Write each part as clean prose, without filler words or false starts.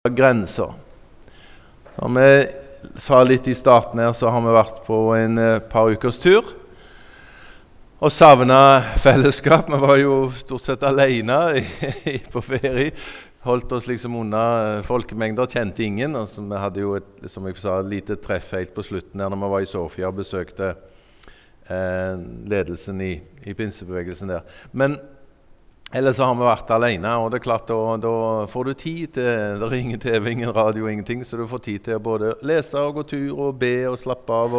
grenser. Som vi sa litt i starten her, så har vi vært på en par ukers tur og savnet fellesskap. Vi var jo stort sett alene på ferie. Holdt oss liksom unna folkemengder, kjente ingen. Altså, vi hadde jo et, som jeg sa, lite treff helt på slutten der når vi var i Sofia og besøkte ledelsen i pinsebevegelsen der. Men ellers så har vi vært alene, og det er klart, da får du tid til, det er ingen TV, ingen radio, ingenting, så du får tid til å både lese og gå tur og be og slappe av.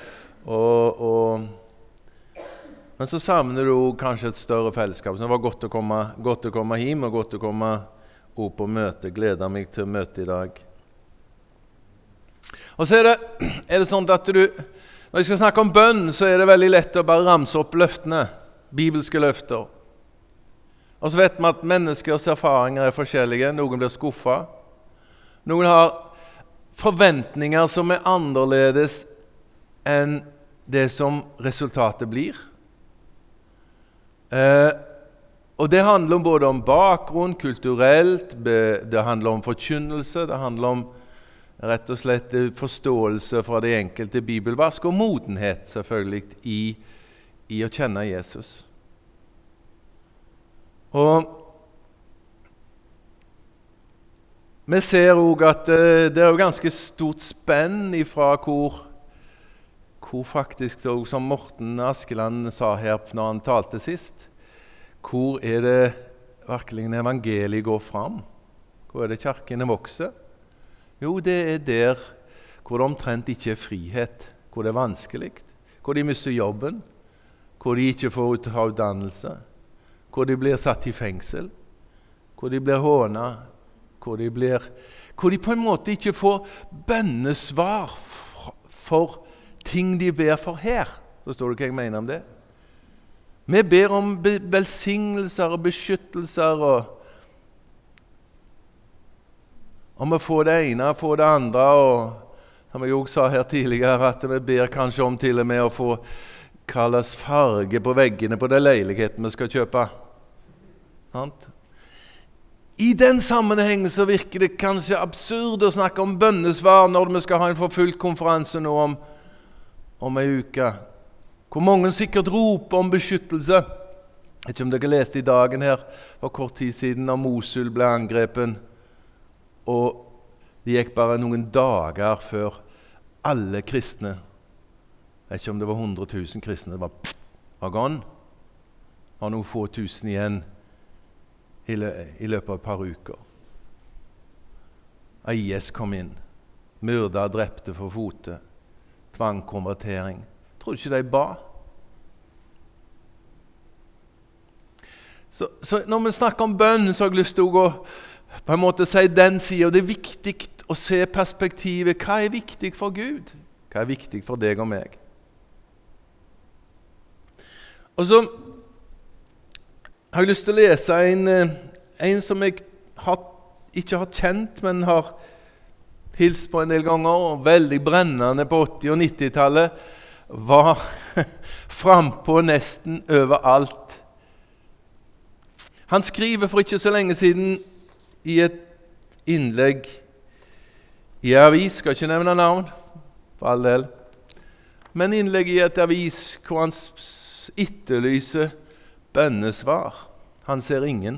Men så savner du kanskje et større fellesskap, så det var godt å komme hjem og godt å komme opp og møte. Gleder meg til å møte i dag. Og så er det sånn at når jeg skal snakke om bønn, så er det veldig lett å bare ramse opp løftene, bibelske løfter. Og så vet vi at menneskers erfaringer er forskjellige. Noen blir skuffet. Noen har forventninger som er annerledes enn det som resultatet blir. Og det handler både om bakgrunn, kulturelt, det handler om forkynnelse, det handler om rett og slett forståelse fra det enkelte bibelvers, og modenhet selvfølgelig i å kjenne Jesus. Og vi ser også at det er jo ganske stort spenn ifra hvor faktisk, som Morten Askeland sa her når han talte sist, hvor er det virkelig evangeliet går fram? Hvor er det kirkene vokser? Jo, det er der hvor det omtrent ikke er frihet, hvor det er vanskelig, hvor de mister jobben, hvor de ikke får utdannelse, hvor de blir satt i fengsel, hvor de blir hånet, hvor de på en måte ikke får bønnesvar for ting de ber for her. Forstår du hva jeg mener om det? Vi ber om velsignelser og beskyttelser, og vi får det ene, får det andre, og som jeg også sa her tidligere, at vi ber kanskje om til og med å få kalles farge på veggene på den leiligheten vi skal kjøpe. I den sammenhengen så virker det kanskje absurd å snakke om bønnesvar når vi skal ha en forfulgt konferanse nå om en uke. Hvor mange sikkert roper om beskyttelse. Jeg vet ikke om dere leste i dagen her for kort tid siden når Mosul ble angrepen, og det gikk bare noen dager før alle kristne, jeg vet ikke om det var 100 000 kristne, det var gone. Det var noen få tusen igjen i løpet av et par uker. IS kom inn, myrda, drepte for fote, tvang konvertering. Tror du ikke de ba? Så når vi snakker om bønn, så har jeg lyst til å på en måte si den siden, og det er viktig å se perspektivet. Hva er viktig for Gud? Hva er viktig for deg og meg? Og så har jeg lyst til å lese en som jeg ikke har kjent, men har hilst på en del ganger, og veldig brennende på 80- og 90-tallet, var frempå nesten overalt. Han skriver for ikke så lenge siden i et innlegg i en avis, skal ikke nevne navn, for all del, men innlegg i et avis hvor han etterlyser bønnesvar. Han ser ingen.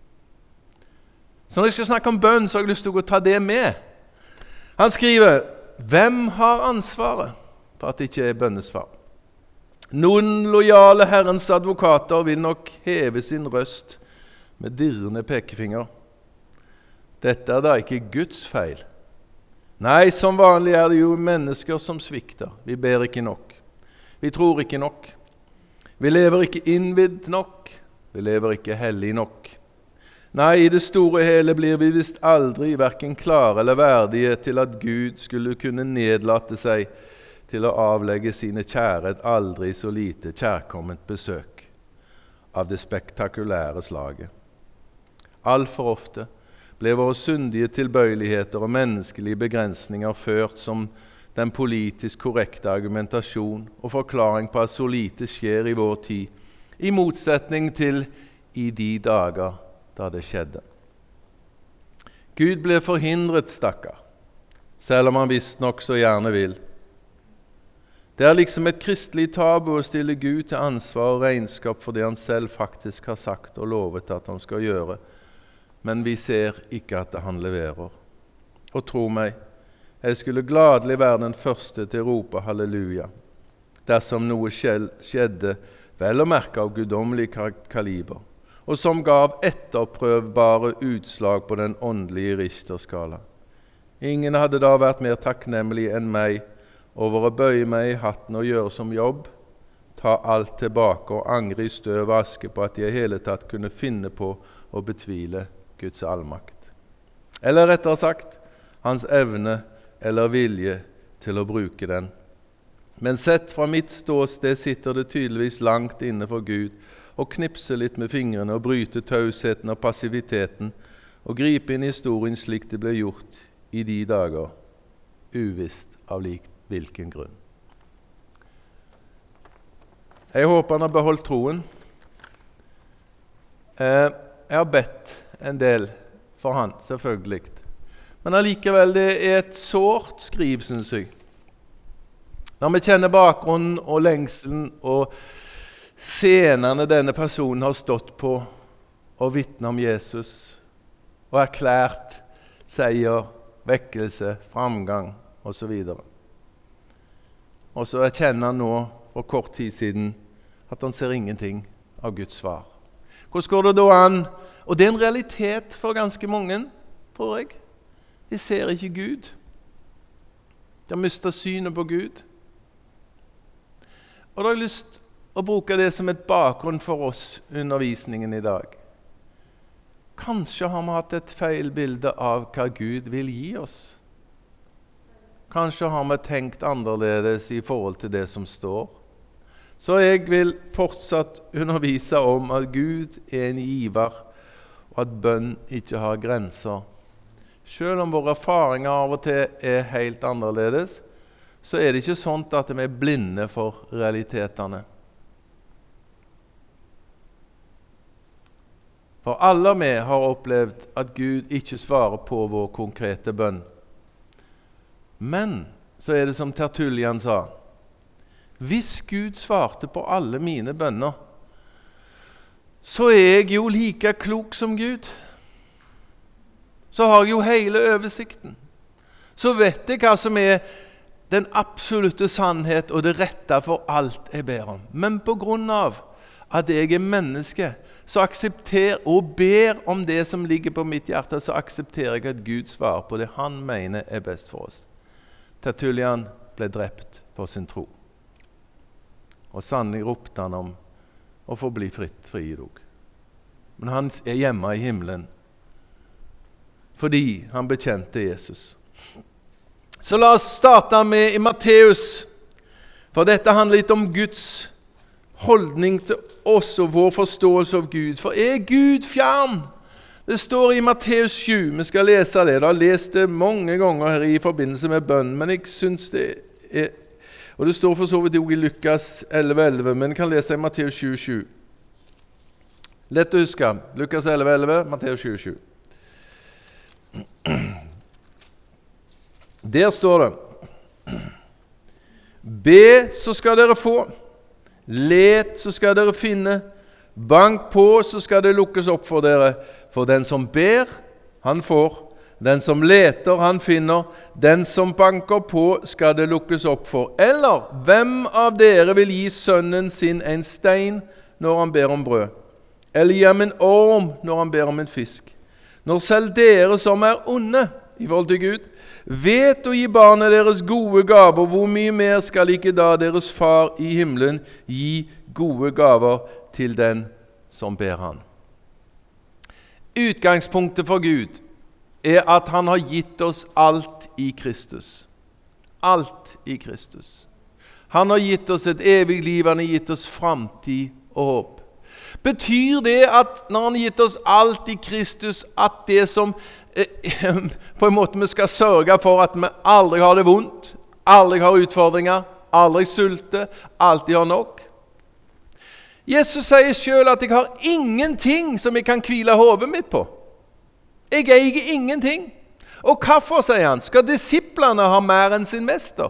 Så når jeg skal snakke om bønn, så har jeg lyst til å ta det med. Han skriver, hvem har ansvaret for at det ikke er bønnesvar? Noen lojale Herrens advokater vil nok heve sin røst med dirrende pekefinger. Dette er da ikke Guds feil. Nei, som vanlig er det jo mennesker som svikter. Vi ber ikke nok. Vi tror ikke nok. Vi lever ikke innvidd nok. Vi lever ikke hellig nok. Nei, i det store hele blir vi visst aldri hverken klare eller verdige til at Gud skulle kunne nedlate seg til å avlegge sine kjære et aldri så lite kjærkomment besøk av det spektakulære slaget. Alt for ofte ble våre syndige tilbøyeligheter og menneskelige begrensninger ført som den politisk korrekte argumentasjon og forklaring på at så lite skjer i vår tid, i motsetning til i de dager da det skjedde. Gud blir forhindret, stakkar, selv om han visst nok så gjerne vil. Det liksom et kristelig tabu å stille Gud til ansvar og regnskap for det han selv faktisk har sagt og lovet at han skal gjøre, men vi ser ikke at han leverer. Og tro meg, jeg skulle gladelig være den første til å rope halleluja, dersom noe skjedde, vel å merke av guddommelig kaliber, og som gav etterprøvbare utslag på den åndelige richterskala. Ingen hadde da vært mer takknemlig enn meg over å bøye meg i hatten og gjøre som jobb, ta alt tilbake og angre i støv og aske på at jeg i hele tatt kunne finne på å betvile Guds allmakt. Eller rettere sagt, hans evne eller vilje til å bruke den. Men sett fra mitt ståsted sitter det tydeligvis langt inne for Gud å knipse litt med fingrene og bryte tausheten og passiviteten og gripe inn i historien slik det ble gjort i de dager, uvisst av hvilken grunn. Jeg håper han har beholdt troen. Jeg har bedt en del for han, selvfølgelig. Men allikevel, det er et sårt skriv, synes jeg. Når vi kjenner bakgrunnen og lengselen og scenene denne personen har stått på og vittnet om Jesus og erklært seier, vekkelse, framgang og så videre. Og så erkjenner han nå for kort tid siden at han ser ingenting av Guds svar. Hvordan går det da an? Og det er en realitet for ganske mange, tror jeg. De ser ikke Gud. De har mistet synet på Gud. Og da har jeg lyst å bruke det som et bakgrunn for oss undervisningen i dag. Kanskje har vi hatt et feil bilde av hva Gud vil gi oss. Kanskje har vi tenkt annerledes i forhold til det som står. Så jeg vil fortsatt undervise om at Gud er en giver, og at bønn ikke har grenser. Selv om våre erfaringer av og til er helt annerledes, så er det ikke sånn at vi er blinde for realitetene. For alle vi har opplevd at Gud ikke svarer på vår konkrete bønn. Men, så er det som Tertullian sa, hvis Gud svarte på alle mine bønner, så er jeg jo like klok som Gud. Så har jeg jo hele oversikten. Så vet jeg hva som er den absolutte sannhet og det rette for alt jeg ber om. Men på grunn av at jeg er menneske, så aksepterer og ber om det som ligger på mitt hjerte, så aksepterer jeg at Gud svarer på det han mener er best for oss. Tertullian ble drept for sin tro. Og sannelig ropte han om å få bli fri dog. Men han er hjemme i himmelen fordi han bekjente Jesus. Så la oss starte med i Matteus, for dette handler litt om Guds holdning til oss og vår forståelse av Gud. For er Gud fjern? Det står i Matteus 7, vi skal lese det. Jeg har lest det mange ganger her i forbindelse med bønn, men jeg synes det er, og det står for så vidt også i Lukas 11:11, men jeg kan lese i Matteus 7:7. Lett å huske. Lukas 11:11, Matteus 7:7. Der står det: Be, så skal dere få. Let, så skal dere finne. Bank på, så skal det lukkes opp for dere. For den som ber, han får. Den som leter, han finner. Den som banker på, skal det lukkes opp for. Eller, hvem av dere vil gi sønnen sin en stein når han ber om brød? Eller gi ham en orm når han ber om en fisk? Når selv dere som er onde i forhold til Gud, vet å gi barnet deres gode gaver, hvor mye mer skal ikke da deres far i himmelen gi gode gaver til den som ber han? Utgangspunktet for Gud er at han har gitt oss alt i Kristus. Alt i Kristus. Han har gitt oss et evig liv, han har gitt oss framtid og håp. Betyr det at når han har gitt oss alt i Kristus, at det som på en måte vi skal sørge for at vi aldri har det vondt, aldri har utfordringer, aldri sulter, alltid har nok? Jesus sier selv at jeg har ingenting som jeg kan hvile hodet mitt på. Jeg eier ingenting. Og hvorfor, sier han, skal disiplene ha mer enn sin mester?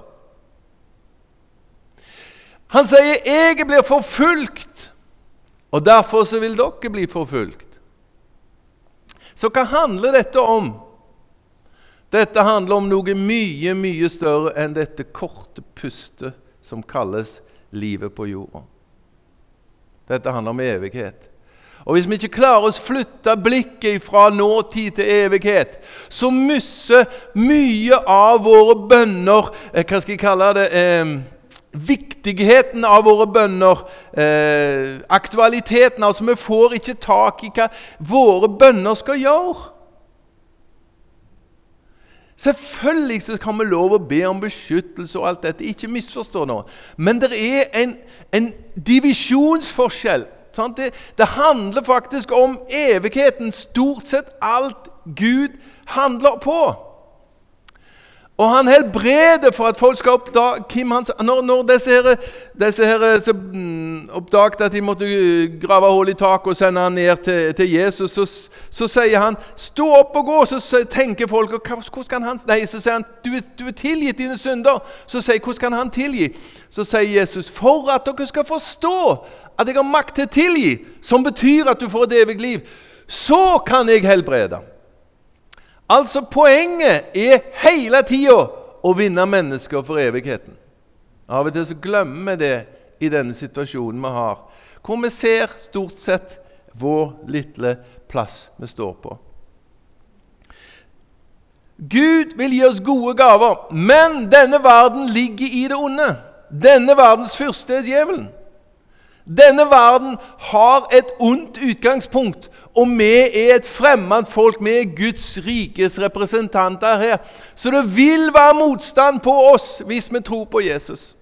Han sier, jeg blir forfulgt, og derfor så vil dere bli forfulgt. Så hva handler dette om? Dette handler om noe mye, mye større enn dette korte pustet som kalles livet på jorda. Dette handler om evighet. Og hvis vi ikke klarer å flytte blikket fra nåtid til evighet, så mister mye av våre bønner, hva skal jeg kalle det, viktigheten av våre bønner, aktualiteten, altså vi får ikke tak i hva våre bønner skal gjøre. Selvfølgelig så kan vi lov å be om beskyttelse og alt dette, ikke misforstå nå, men det er en divisjonsforskjell. Det handler faktisk om evigheten, stort sett alt Gud handler på. Og han helbreder for at folk skal oppdage hvem han... Når disse her oppdaget at de måtte grave hull i taket og sende han ned til Jesus, så sier han, stå opp og gå, så tenker folk, hvordan kan han... Nei, så sier han, du er tilgitt dine synder. Så sier jeg, hvordan kan han tilgi? Så sier Jesus, for at dere skal forstå at jeg har makt til å tilgi, som betyr at du får et evig liv, så kan jeg helbrede. Altså poenget er hele tiden å vinne mennesker for evigheten. Av og til så glemmer vi det i denne situasjonen vi har, hvor vi ser stort sett hvor lille plass vi står på. Gud vil gi oss gode gaver, men denne verden ligger i det onde. Denne verdens fyrste er djevelen. Denne verden har et ondt utgangspunkt, og vi er et fremmed folk, vi er Guds rikes representanter her. Så det vil være motstand på oss hvis vi tror på Jesus.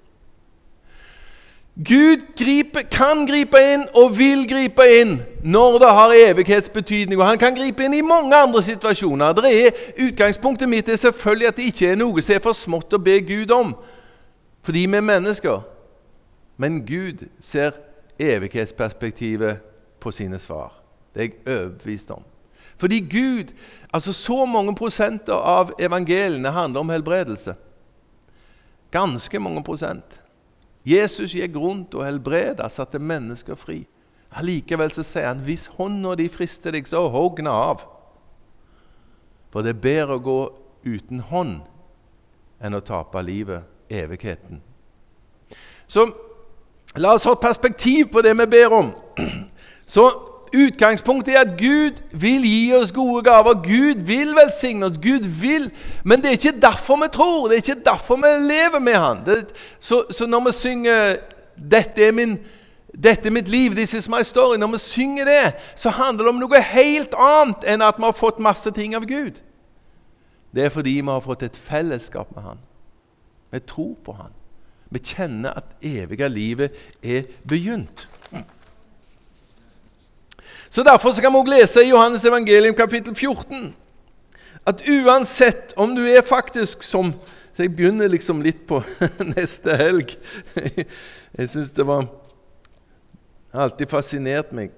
Gud kan gripe inn og vil gripe inn når det har evighetsbetydning, og han kan gripe inn i mange andre situasjoner. Utgangspunktet mitt er selvfølgelig at det ikke er noe som er for smått å be Gud om, fordi vi er mennesker. Men Gud ser evighetsperspektivet på sine svar. Det er jeg overbevist om. Fordi Gud, altså så mange prosenter av evangeliene handler om helbredelse. Ganske mange prosent. Jesus gikk rundt og helbreda, satte mennesker fri. Allikevel så sier han, hvis hånda de frister deg, så hogna av. For det er bedre å gå uten hånd enn å tape livet, evigheten. Så la oss ha et perspektiv på det vi ber om. Så utgangspunktet er at Gud vil gi oss gode gaver. Gud vil velsigne oss. Gud vil. Men det er ikke derfor vi tror. Det er ikke derfor vi lever med han. Så når vi synger dette er mitt liv, this is my story, når vi synger det, så handler det om noe helt annet enn at vi har fått masse ting av Gud. Det er fordi vi har fått et fellesskap med han. Vi tror på han. Vi kjenner at evige livet er begynt. Så derfor så kan vi også lese i Johannes evangelium kapittel 14, at uansett om du er faktisk som, så jeg begynner liksom litt på neste helg, jeg synes det var alltid fascinert meg,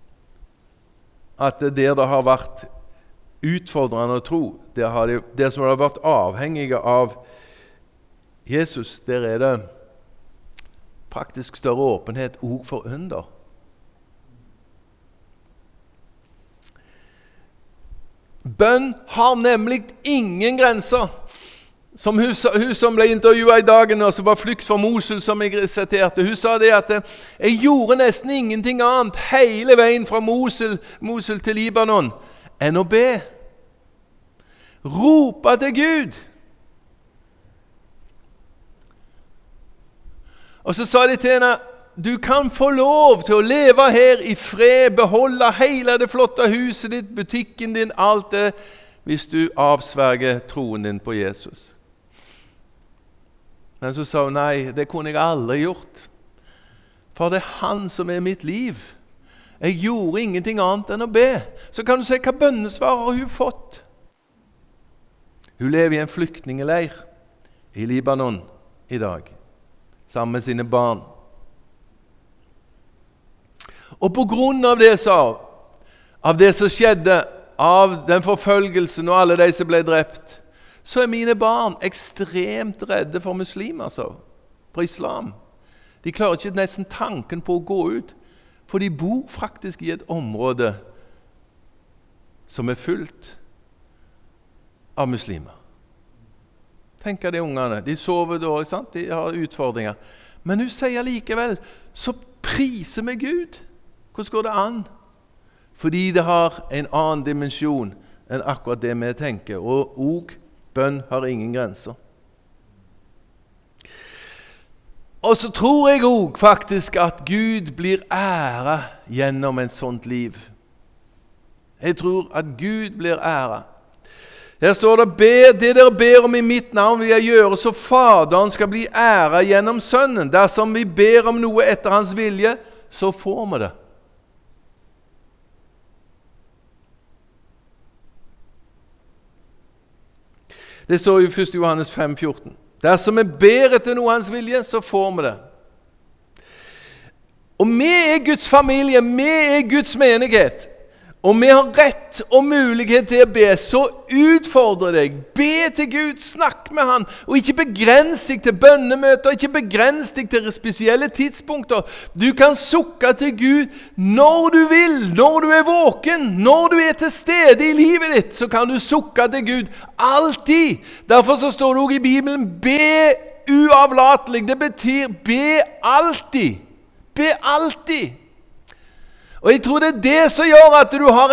at det har vært utfordrende å tro, det som har vært avhengige av Jesus, der er det faktisk større åpenhet også for under. Bønn har nemlig ingen grenser. Som hun som ble intervjuet i dagen, og som var flykt fra Mosul, som jeg siterte, hun sa det at jeg gjorde nesten ingenting annet hele veien fra Mosul til Libanon enn å be. Rope til Gud. Og så sa de til henne, du kan få lov til å leve her i fred, beholde hele det flotte huset ditt, butikken din, alt det, hvis du avsverger troen din på Jesus. Men så sa hun, nei, det kunne jeg aldri gjort. For det er han som er mitt liv. Jeg gjorde ingenting annet enn å be. Så kan du se hva bønnesvar har hun fått. Hun lever i en flyktningeleir i Libanon i dag, sammen med sine barn. Og på grunn av det, av det som skjedde, av den forfølgelsen og alle de som ble drept, så mine barn ekstremt redde for muslimer, for islam. De klarer ikke nesten tanken på å gå ut, for de bor faktisk i et område som fullt av muslimer. Tenk de ungene, de sover da, sant? De har utfordringer. Men hun sier likevel, så priser vi Gud. Hvordan går det an? Fordi det har en annen dimensjon enn akkurat det vi tenker, og bønn har ingen grenser. Og så tror jeg også faktisk at Gud blir æret gjennom en sånt liv. Jeg tror at Gud blir æret. Her står det, det dere ber om i mitt navn vil jeg gjøre, så Faderen skal bli æret gjennom Sønnen. Dersom vi ber om noe etter hans vilje, så får vi det. Det står i 1. Johannes 5,14. Dersom vi ber etter noe hans vilje, så får vi det. Og vi Guds familie, vi Guds menighet, og vi har rett og mulighet til å be, så utfordrer deg. Be til Gud, snakk med han, og ikke begrens deg til bønnemøter, ikke begrens deg til spesielle tidspunkter. Du kan sukke til Gud når du vil, når du våken, når du til stede i livet ditt, så kan du sukke til Gud alltid. Derfor så står det også i Bibelen, be uavlatelig. Det betyr be alltid. Be alltid. Og jeg tror det det som gjør at du har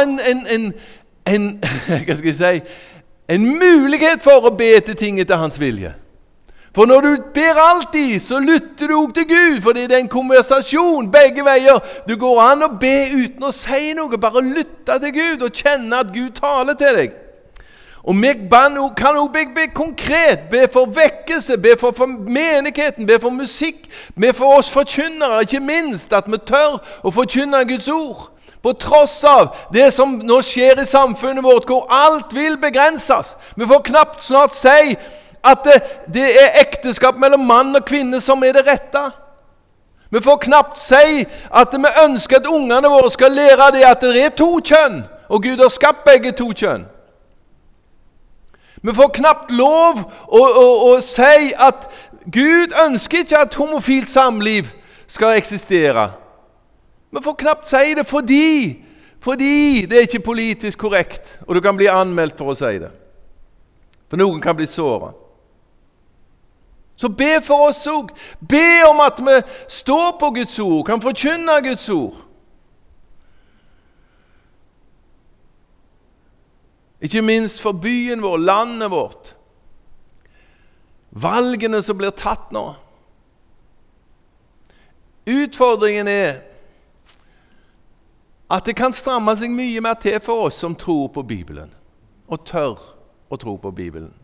hva skal jeg si, en mulighet for å be til ting etter hans vilje. For når du ber alltid, så lytter du også til Gud, fordi det en konversasjon begge veier. Du går an å be uten å si noe, bare lytte til Gud og kjenne at Gud taler til deg. Og vi kan også be konkret, be for vekkelse, be for menigheten, be for musikk, be for oss forkynnere, ikke minst at vi tør å forkynne Guds ord. På tross av det som nå skjer i samfunnet vårt, hvor alt vil begrenses. Vi får knapt snart si at det ekteskap mellom mann og kvinne som det rette. Vi får knapt si at vi ønsker at ungene våre skal lære det at det to kjønn, og Gud har skapt begge to kjønn. Vi får knapt lov å si at Gud ønsker ikke at homofilt samliv skal eksistere. Vi får knapt si det fordi det ikke politisk korrekt, og du kan bli anmeldt for å si det. For noen kan bli såret. Så be for oss også. Be om at vi står på Guds ord, kan forkynne Guds ord. Ikke minst for byen vår, landet vårt. Valgene som blir tatt nå. Utfordringen at det kan stramme seg mye mer til for oss som tror på Bibelen, og tør å tro på Bibelen.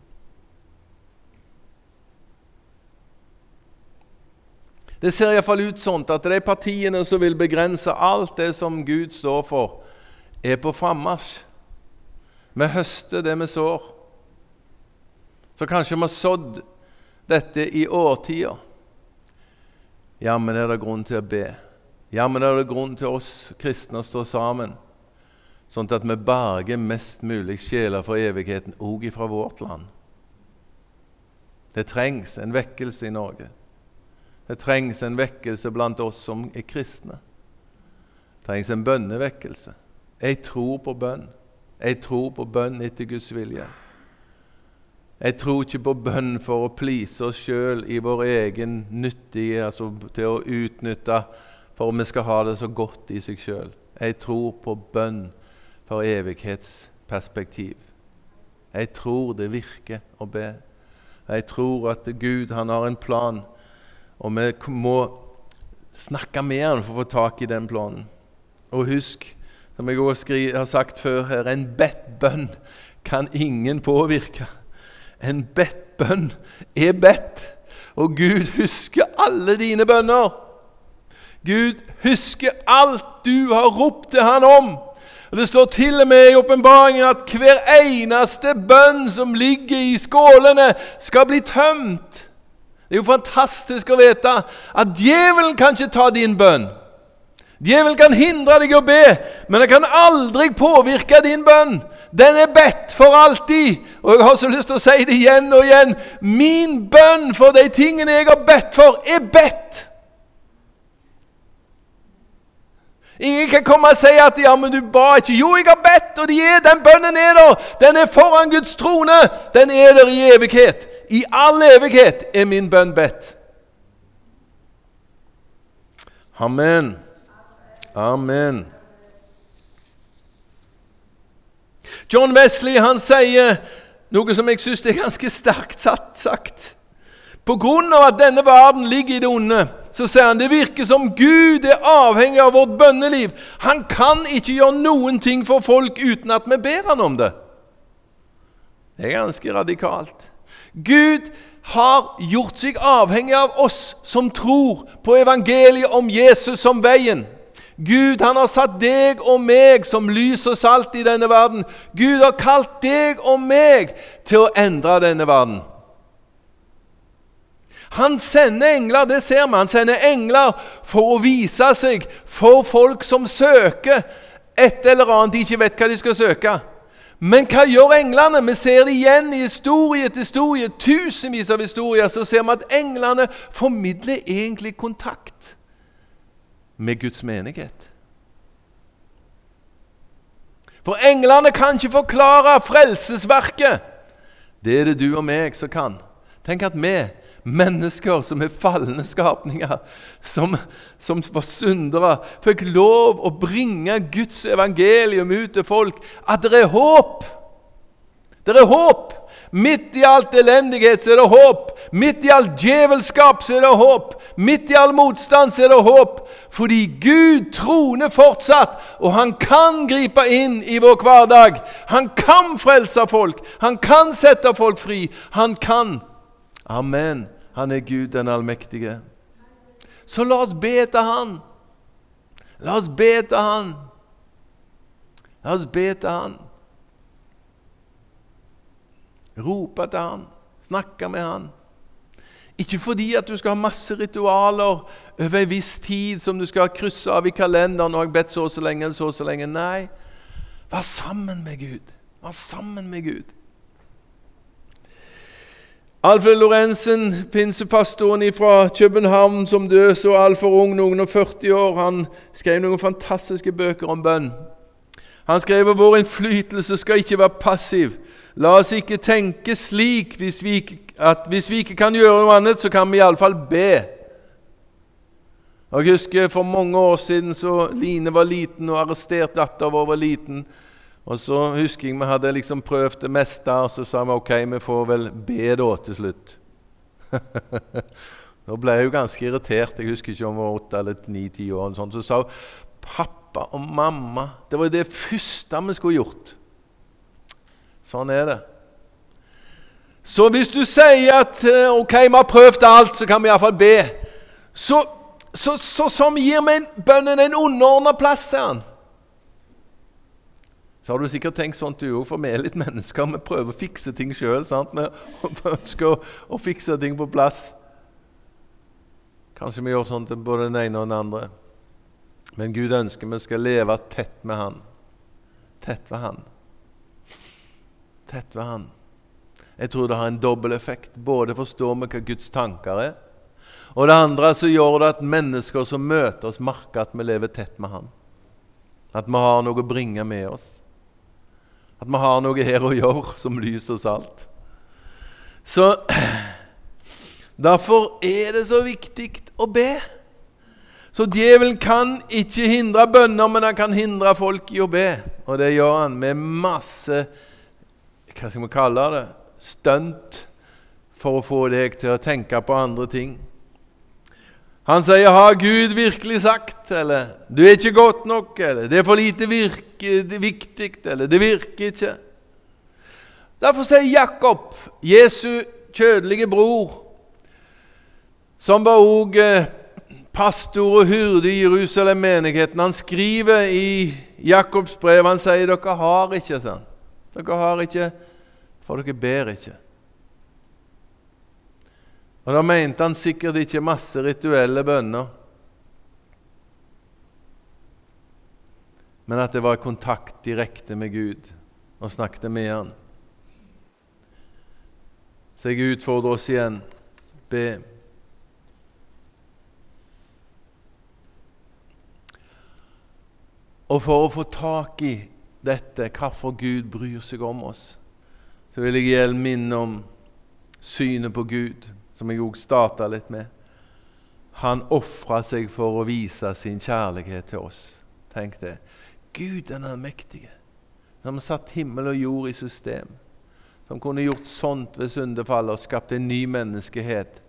Det ser i hvert fall ut sånn at de partiene som vil begrense alt det som Gud står for, på frammarsj. Vi høster det vi sår. Så kanskje vi har sådd dette i årtier. Ja, men det grunn til å be. Ja, men det grunn til oss kristne å stå sammen, sånn at vi berger mest mulig sjeler for evigheten, også fra vårt land. Det trengs en vekkelse i Norge. Det trengs en vekkelse blant oss som kristne. Det trengs en bønnevekkelse. Jeg tror på bønn. Jeg tror på bønn etter Guds vilje. Jeg tror ikke på bønn for å please oss selv i vår egen nyttige, altså til å utnytte for at vi skal ha det så godt i seg selv. Jeg tror på bønn for evighetsperspektiv. Jeg tror det virker å be. Jeg tror at Gud han har en plan, og vi må snakke med han for å få tak i den planen. Og husk, som jeg også har sagt før her, en bedt bønn kan ingen påvirke. En bedt bønn bedt, og Gud husker alle dine bønner. Gud husker alt du har ropt til han om. Og det står til og med i åpenbaringen at hver eneste bønn som ligger i skålene skal bli tømt. Det jo fantastisk å vite at djevelen kan ikke ta din bønn. Djevelen kan hindre deg å be, men han kan aldri påvirke din bønn. den bedt for alltid. Og jeg har så lyst til å si det igjen og igjen. Min bønn for de tingene jeg har bedt for, bedt. Ingen kan komme og si at ja, men du ba ikke. Jo, jeg har bedt, og den bønnen der. Den foran Guds trone. Den der i evighet. I all evighet min bønn bedt. Amen. Amen. John Wesley, han sier noe som jeg synes er ganske sterkt sagt. På grunn av at denne verden ligger i det onde, så sier han, det virker som Gud avhengig av vårt bønneliv. Han kan ikke gjøre noen ting for folk uten at vi ber han om det. Det ganske radikalt. Gud har gjort seg avhengig av oss som tror på evangeliet om Jesus som veien. Gud, han har satt deg og meg som lys og salt i denne verden. Gud har kalt deg og meg til å endre denne verden. Han sender engler, det ser man. Han sender engler for å vise seg for folk som søker et eller annet de ikke vet hva de skal søke. Men hva gjør englene? Vi ser det igjen i historie etter historie, tusenvis av historier, så ser vi at englene formidler egentlig kontakt med Guds menighet. For englene kan ikke forklare frelsesverket. Det det du og meg som kan. Tenk at vi, mennesker som fallende skapninger, som var syndere, fikk lov å bringe Guds evangelium ut til folk, at det håp. Det håp. Midt i alt elendighet så det håp. Midt i alt djevelskap så det håp. Midt i all motstand så det håp. Fordi Gud troner fortsatt, og han kan gripe inn i vår hverdag. Han kan frelse folk. Han kan sette folk fri. Han kan. Amen. Han Gud den allmektige. Så la oss be til han. La oss be til han. La oss be til han. Rope til han. Snakke med han. Ikke fordi at du skal ha masse ritualer over en viss tid som du skal krysse av i kalenderen og har bedt så lenge eller så lenge. Nei, vær sammen med Gud. Vær sammen med Gud. Alfred Lorentzen, pinsepastoren fra København som døde så alt for ung, noen og 40 år, han skrev noen fantastiske bøker om bønn. Han skrev at vår innflytelse skal ikke være passiv. La oss ikke tenke slik hvis vi ikke kan gjøre noe annet, så kan vi i alle fall be. Og jeg husker for mange år siden så Line var liten og arrestert datter vår var liten. Og så husker jeg vi hadde liksom prøvd det meste, og så sa vi ok, vi får vel be da til slutt. Da ble jeg jo ganske irritert, jeg husker ikke om jeg var 8 eller 9-10 år, og sånn. Så sa pappa og mamma, det var det første vi skulle gjort. Sånn det. Så hvis du sier at ok, vi har prøvd alt, så kan vi i hvert fall be. Så som gir meg bønnen en underordnet plass, sier han. Så har du sikkert tenkt sånn du jo, for vi litt mennesker, vi prøver å fikse ting selv, sant? Vi ønsker å fikse ting på plass. Kanskje vi gjør sånn til både den ene og den andre. Men Gud ønsker vi skal leve tett med han. Tett ved han. Tett ved han. Jeg tror det har en dobbel effekt. Både forstår vi hva Guds tanker er, og det andre så gjør det at mennesker som møter oss merker at vi lever tett med han. At vi har noe å bringe med oss. At vi har noe her å gjøre som lys og salt. Så derfor er det så viktig å be. Så djevelen kan ikke hindre bønner, men han kan hindre folk i å be. Og det gjør han med masse, hva skal vi kalle det, stunt for å få deg til å tenke på andre ting. Han sier, har Gud virkelig sagt, eller du er ikke godt nok, eller det er for lite viktig, eller det virker ikke. Derfor sier Jakob, Jesu kjødelige bror, som var også pastor og hyrde i Jerusalem-menigheten, han skriver i Jakobs brev, han sier, dere har ikke, sånn. Dere har ikke, for dere ber ikke. Og da mente han sikkert ikke masse rituelle bønner, men at det var kontakt direkte med Gud. og snakket med han. Så jeg utfordrer oss igjen. Be. Og for å få tak i dette, hvorfor Gud bryr seg om oss, så vil jeg igjen minne om synet på Gud, som jeg også startet litt med. Han offret seg for å vise sin kjærlighet til oss. Tenk det. Gud, den er mektige, som satt himmel og jord i system, som kunne gjort sånt ved syndefallet og skapt en ny menneskehet.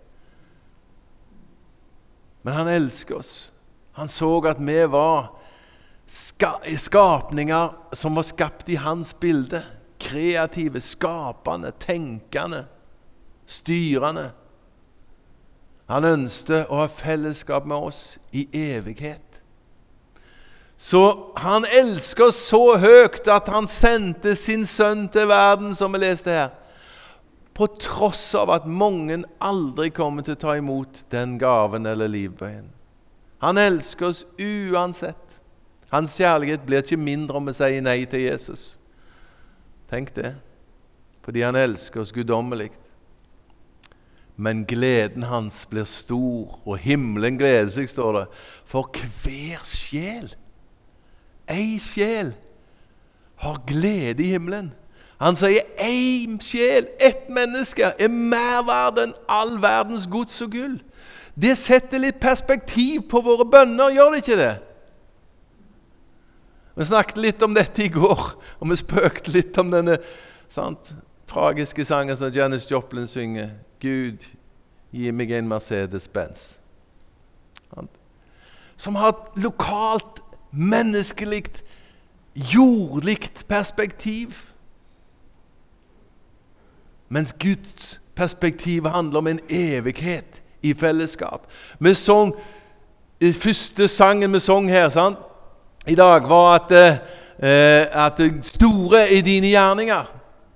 Men han elsker oss. Han så at vi var skapninger som var skapt i hans bilde. Kreative, skapende, tenkende, styrende. Han ønsket å ha fellesskap med oss i evighet. Så han elsker oss så høyt at han sendte sin sønn til verden, som vi leste her, på tross av at mange aldri kommer til å ta imot den gaven eller livbøyen. Han elsker oss uansett. Hans kjærlighet blir ikke mindre om vi sier nei til Jesus. Tenk det, fordi han elsker oss guddommelig. Men gleden hans blir stor, og himmelen gleder seg, står det, for hver sjel. Ei sjel har glede i himmelen. Han sier, ei sjel, ett menneske, er mer verd enn all verdens gods og gull. Det setter litt perspektiv på våre bønner, gjør det ikke det? Vi snakket litt om dette i går, og vi spøkte litt om denne tragiske sangen som Janis Joplin synger. Gud, gi meg en Mercedes-Benz. Som har et lokalt, menneskelikt, jordlikt perspektiv. Mens Guds perspektiv handler om en evighet i fellesskap. Vi sang, i første sangen vi sang her, sant? I dag var at store er dine gjerninger.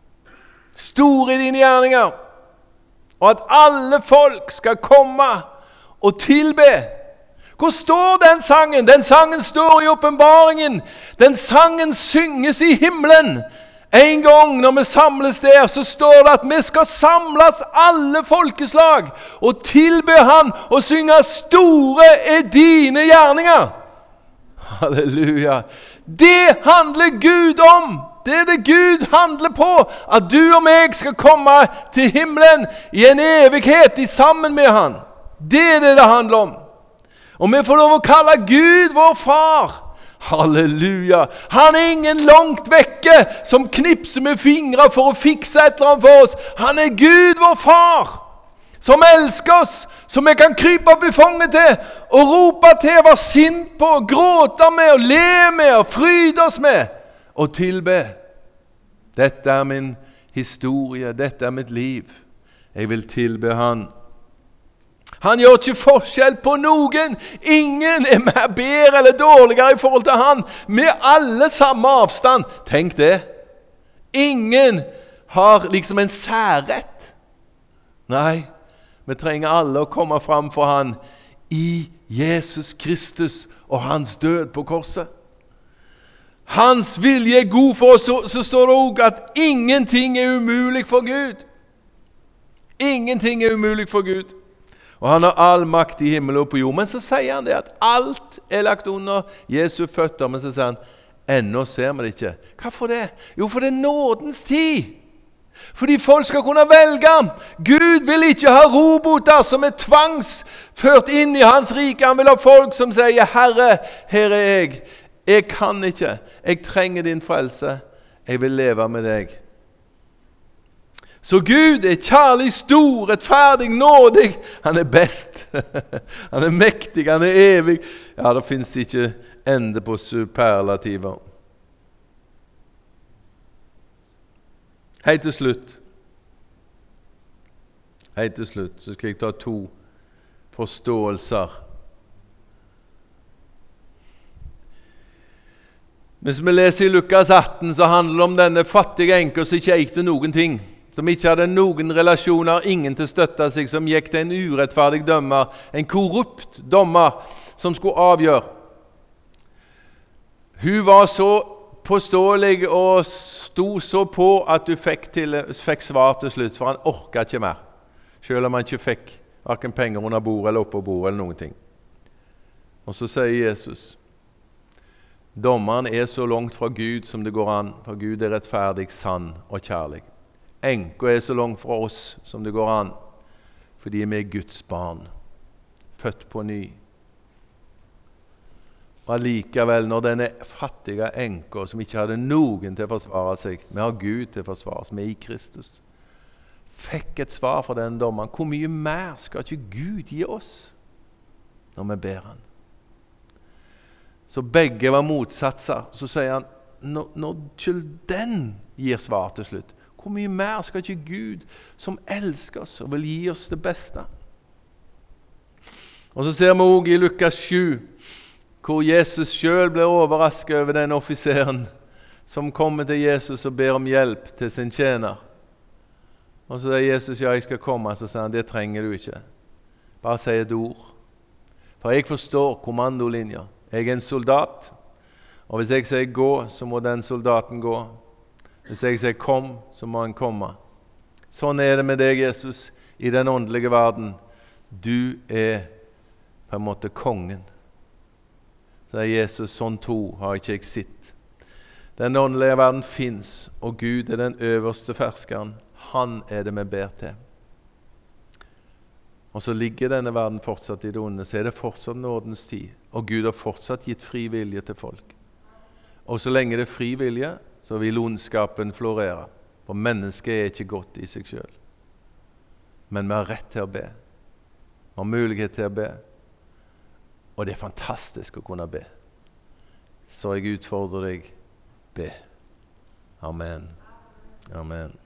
Store er dine gjerninger. Og at alle folk skal komme og tilbe. Hvor står den sangen? Den sangen står i åpenbaringen. Den sangen synges i himmelen. En gang når vi samles der, så står det at vi skal samles alle folkeslag og tilbe han og synge store er dine gjerninger. Halleluja. Det handler Gud om. Det er det Gud handler på. At du og meg skal komme til himmelen i en evighet sammen med han. Det er det det handler om. Og vi får lov å kalle Gud vår far. Halleluja. Han er ingen langt vekke som knipser med fingre for å fikse et eller annet for oss. Han er Gud vår far, som elsker oss, som vi kan krype opp i fanget til, og rope til, være sint på, gråte med, og le med, og fryde oss med, og tilbe. Dette er min historie, dette er mitt liv. Jeg vil tilbe han. Han gjør ikke forskjell på noen. Ingen er mer bedre eller dårligere i forhold til han. Med alle samme avstand. Tenk det. Ingen har liksom en særrett. Nei, vi trenger alle å komme fram for han i Jesus Kristus og hans død på korset. Hans vilje er god for oss, så står det også at ingenting er umulig for Gud. Ingenting er umulig for Gud. Og han har all makt i himmel og på jord. Men så sier han det at alt er lagt under Jesu føtter. Men så sier han, ennå ser vi det ikke. Hvorfor det? Jo, for det er nådens tid. Fordi folk skal kunne velge. Gud vil ikke ha roboter som er tvangsført inn i hans rike. Han vil ha folk som sier, Herre, her er jeg. Jeg kan ikke. Jeg trenger din frelse. Jeg vil leve med deg. Så Gud er kjærlig, stor, rettferdig, nådig. Han er best. Han er mektig, han er evig. Ja, det finnes ikke ende på superlativer. Helt til slutt, så skal jeg ta 2 forståelser. Hvis vi leser i Lukas 18, så handler det om denne fattige enke som ikke eide noen ting, som ikke hadde noen relasjoner, ingen til å støtte seg, som gikk til en urettferdig dømmer, en korrupt dommer som skulle avgjøre. Hun var så påståelig og sto så på at du fikk svar til slutt, for han orket ikke mer. Selv om han ikke fikk hverken penger under bordet eller oppå bordet eller noen ting. Og så sier Jesus, dommeren er så langt fra Gud som det går an, for Gud er rettferdig, sann og kjærlig. Enka er så langt fra oss som det går an, fordi vi er Guds barn, født på ny. Og allikevel, når denne fattige enka, som ikke hadde noen til å forsvare seg, vi har Gud til å forsvare oss, vi er i Kristus, fikk et svar fra den dommeren. Hvor mye mer skal ikke Gud gi oss når vi ber han? Så begge var motsatser. Så sier han, når selv den gir svar til slutt, hvor mye mer skal ikke Gud, som elsker oss og vil gi oss det beste? Og så ser vi også i Lukas 7, hvor Jesus selv ble overrasket over den offiseren som kommer til Jesus og ber om hjelp til sin tjener. Og så sier Jesus, ja, jeg skal komme. Så sier han, det trenger du ikke. Bare si et ord. For jeg forstår kommandolinjer. Jeg er en soldat, og hvis jeg sier gå, så må den soldaten gå. Hvis jeg sier kom, så må han komme. Sånn er det med deg, Jesus, i den åndelige verden. Du er på en måte kongen. Så sier Jesus, sånn to har ikke jeg sett. Den åndelige verden finnes, og Gud er den øverste ferskeren. Han er det vi ber til. Og så ligger denne verden fortsatt i det onde, så er det fortsatt nådens tid. Og Gud har fortsatt gitt fri vilje til folk. Og så lenge det er fri vilje, så vil ondskapen florere. For mennesket er ikke godt i seg selv. Men vi har rett til å be. Vi har mulighet til å be. Og det er fantastisk å kunne be. Så jeg utfordrer deg, be. Amen. Amen.